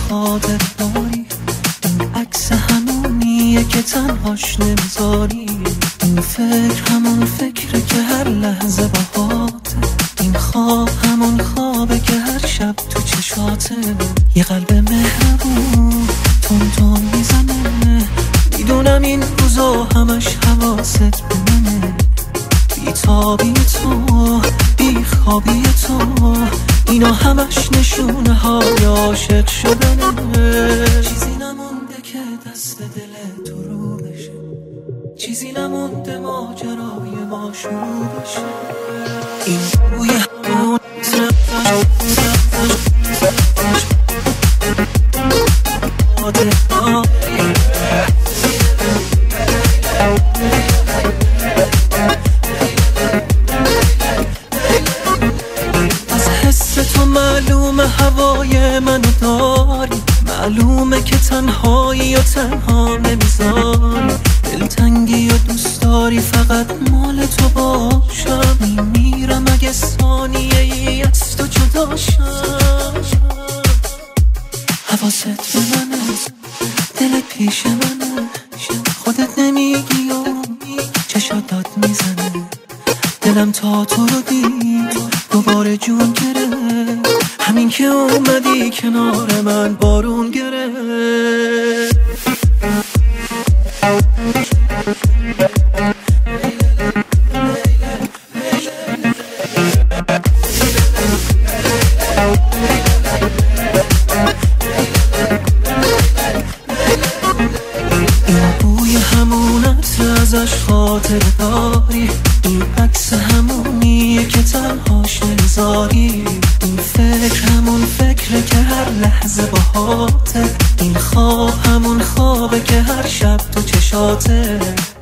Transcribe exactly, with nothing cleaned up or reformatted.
خاطر داری، این عکس همونیه که تنهاش نمیذاری، این فکر همون فکره که هر لحظه باهاته، این خواب همون خوابه که هر شب تو چشاته. یه قلب مهربون تون تون میزنه، میدونم این روزا همش حواست به منه، بی تابی تو بی خوابی تو اینا همش نشونه های عاشق شدنه. چیزی نمونده که دست دل تو رو بشه، چیزی نمونده ماجرای ما شروع بشه. این روی همون از حس تو معلومه هوای منو داری، معلومه که تنهایی و تنها نمیذاری، دلتنگی و دوست داری فقط مال تو باشم، میمیرم اگه ثانیه ای از تو جداشم. حواست به منه، دلت پیش منه، خودت نمیگی و چشات داد میزنه، دلم تا تو رو دید دوباره جون گرفت، همین که اومدی کنار من بارون گرفت. این بوی همون عطر ازش خاطر داری، این عکس همونیه که تنهاش نمیذاری، این فکر همون فکره که هر لحظه باهاته، این خواب همون خوابه که هر شب تو چشاته.